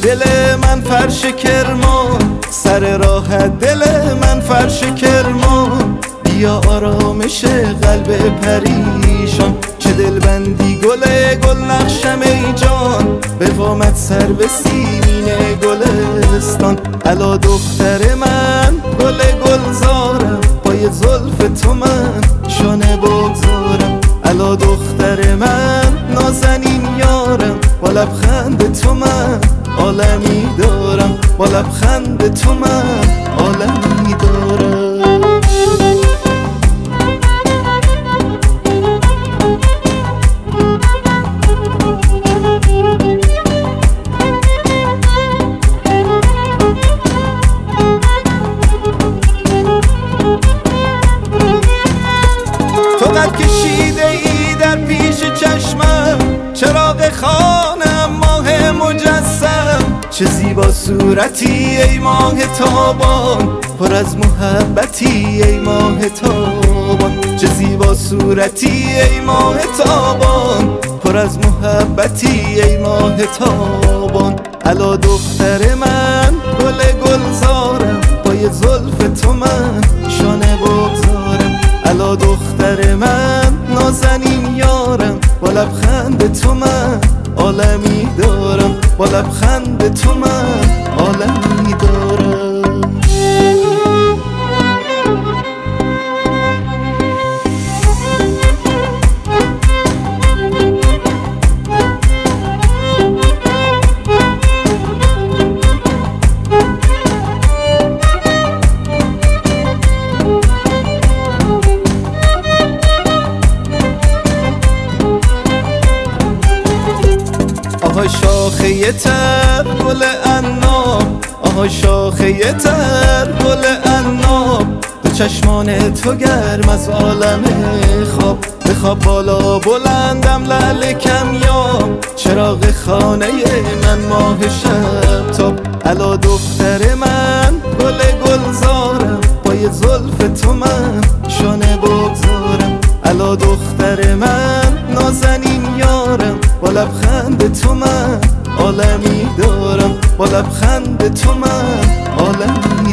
دل من فرش کرمان، سر راحت دل من فرش کرمان. بیا آرامش قلب پریشان، چه دلبندی گل نقشم ای جان. به وامد سر به سیمین گلستان، الا دختر من گلزارم، پای زلف تو من شانه بگذارم. الا دختر من نازنین یارم، با لبخند تو من عالمی دارم، با لبخند تو من عالمی دارم. تو قد کشیده ای در پیش چشمم، چراغ خانم ماه مجسم. چه زیبا صورتی ای ماه تابان، پر از محبتی ای ماه تابان. چه زیبا صورتی ای ماه تابان، پر از محبتی ای ماه تابان. الا دختر من گلزارم، پای زلف تو من شانه بگذارم. الا دختر من نازنین یارم، با لبخند تو من عالمی دارم، با لبخند تو من عالمی دارم. آهای شاخه تر گل عناب، آهای شاخه تر گل عناب. دو چشمان تو گرم از عالم خواب، بخواب بالا بلندم لعل کمیاب. چراغ خانه من ماه شب تاب، الا دختر من گلزارم، پای زلف تو من شانه بگذارم. الا دختر من نازنین یارم، با لبخند تو من عالمی دارم، با لبخند تو من عالمی